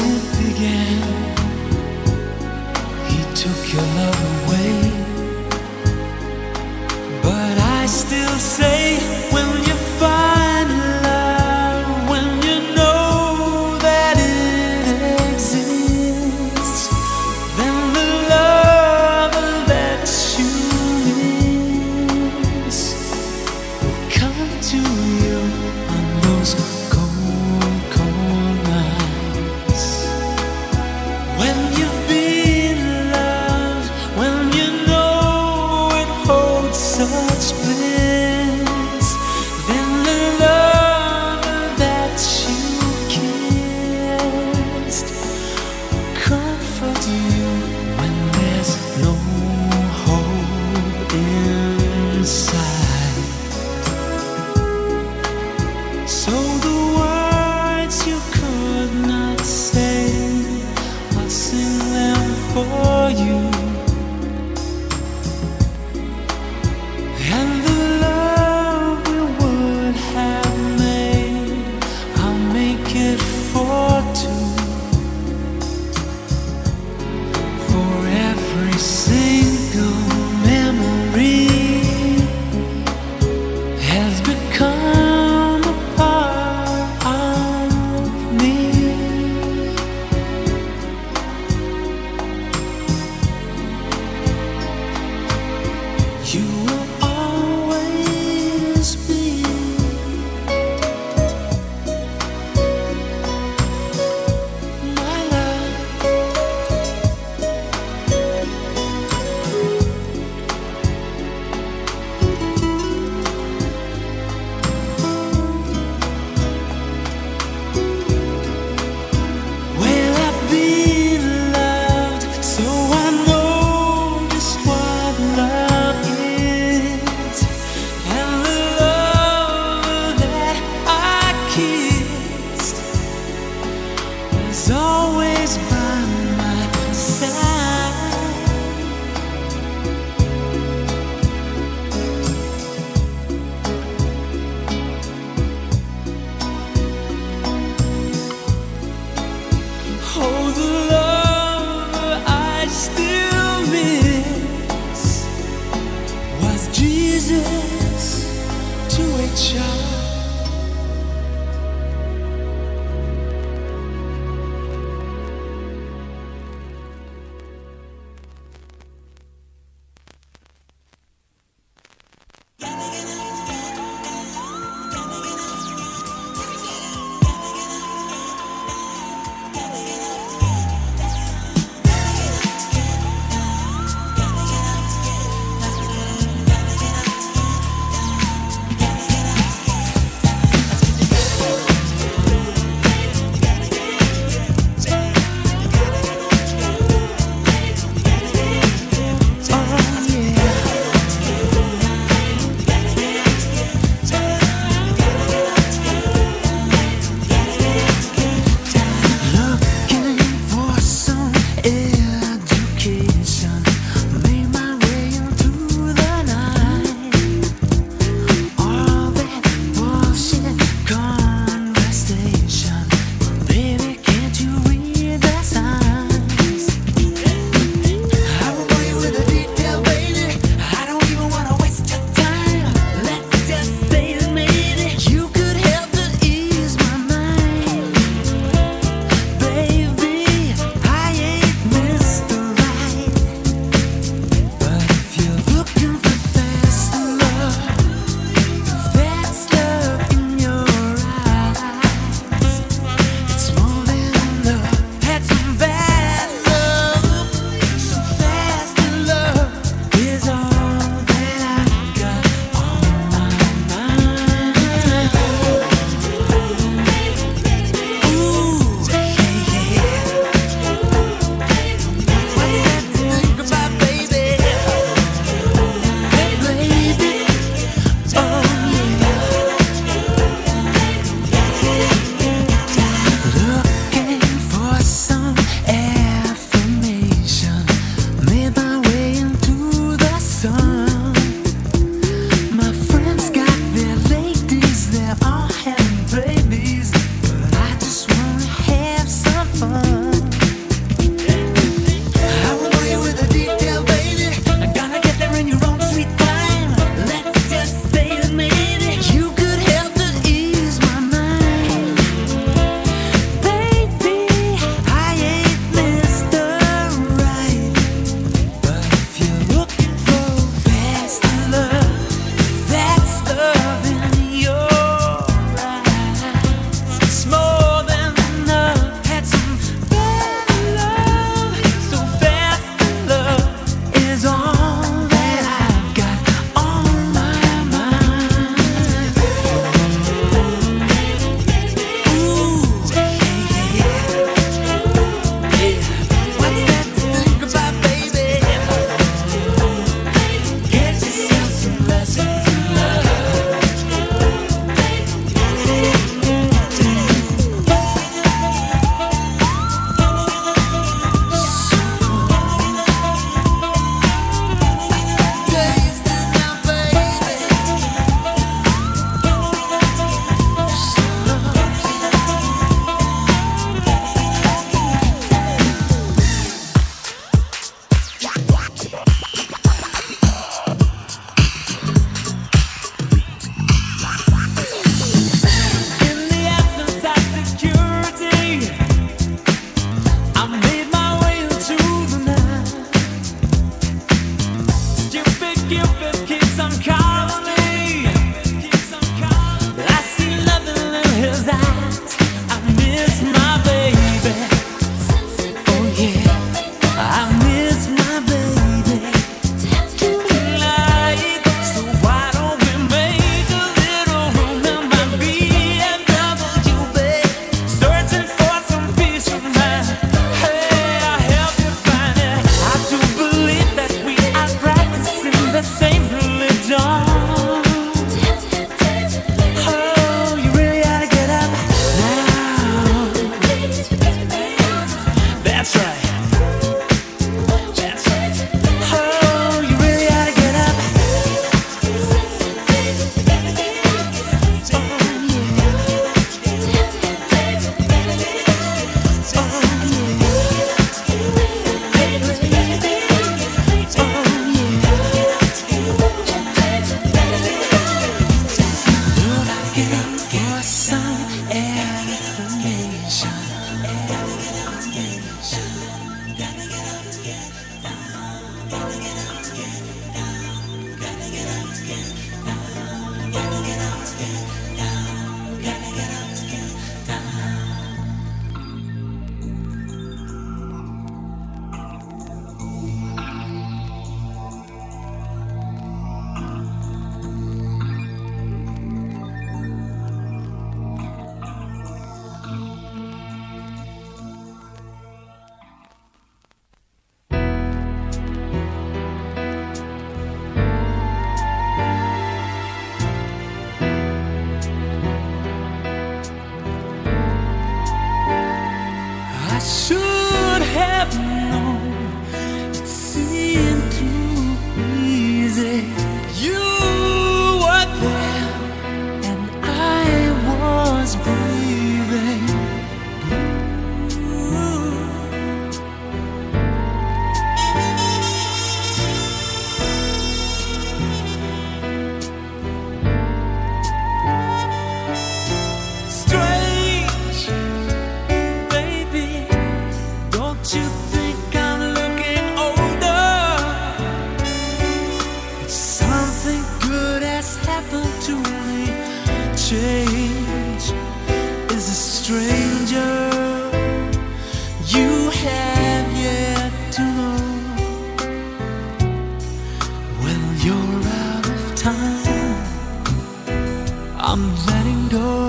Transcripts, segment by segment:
it began. He took your love away, but I still say, when you find love, when you know that it exists, then the love that you miss will come to you on those cold, cold nights. When you've been loved, when you know it holds such bliss, then the love that you kissed will comfort you when there's no hope inside. So the words you could not say, I'll sing them for you. And the love we would have made, I'll make it for two. For every single memory has become a part of me. You will always be my love. Well, I've been loved, so I know just what love is. And the love that I kissed was always by my side. Oh, the love I still miss was Jesus to a child. That's right. That's right. Oh, you really ought to get up. Looking for some information. I should have known it seemed too easy. You were there and I was breathing. Strange, baby, don't you think I'm looking older? Something good has happened to me. Change is a stranger you have yet to know. Well, you're out of time. I'm letting go.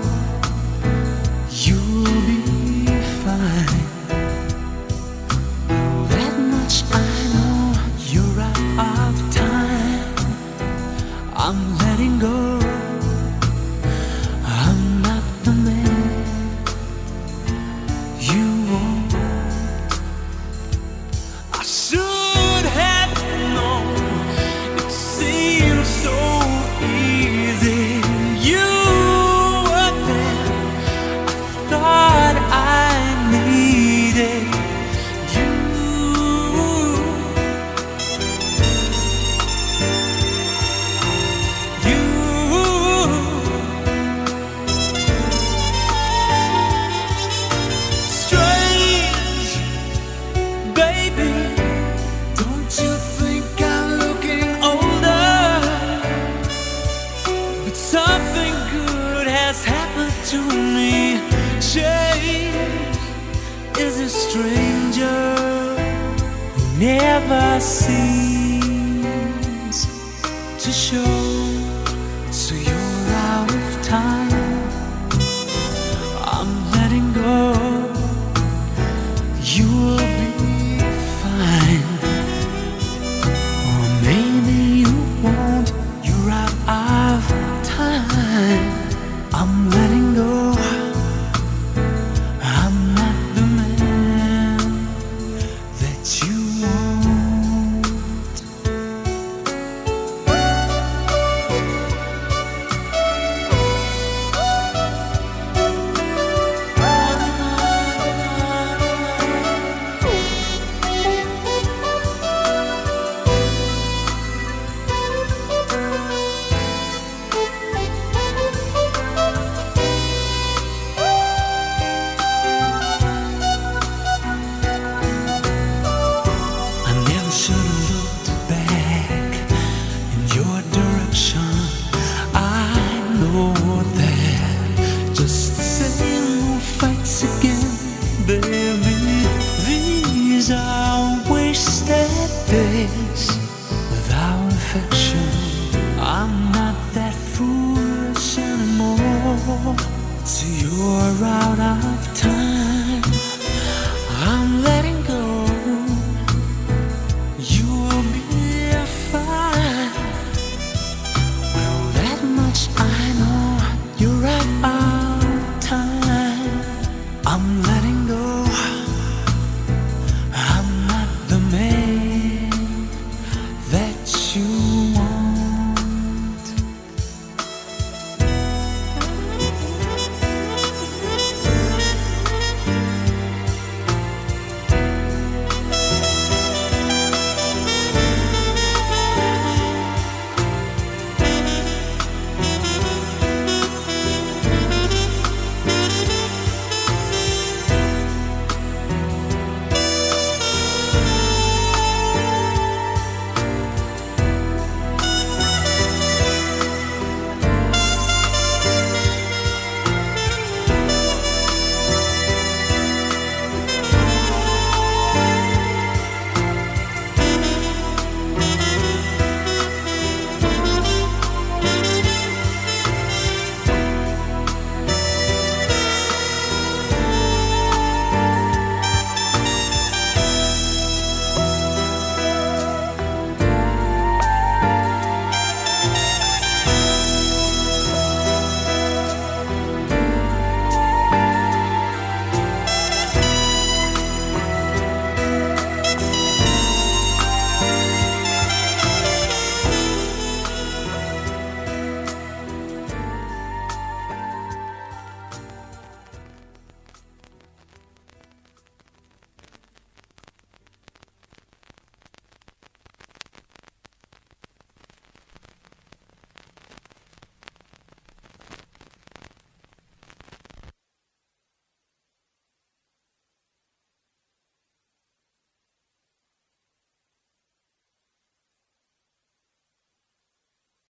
You'll be fine. That much I know. You're out of time. I'm letting go. I'm not the man you want. I should have known. It seems so easy. You were there. I thought I needed you. Strange, baby, don't you think I'm looking older? But something good has happened to me. Change is a stranger who never seems to show. So you're out of time. I'm letting go. You'll be fine. Or maybe you won't. You're out of time. I'm letting go. I'm not the man that you want. I never should have looked back in your direction. I know that just the same old fights again, baby. These are wasted days without affection. I'm not that foolish anymore. So you're out of time. I'm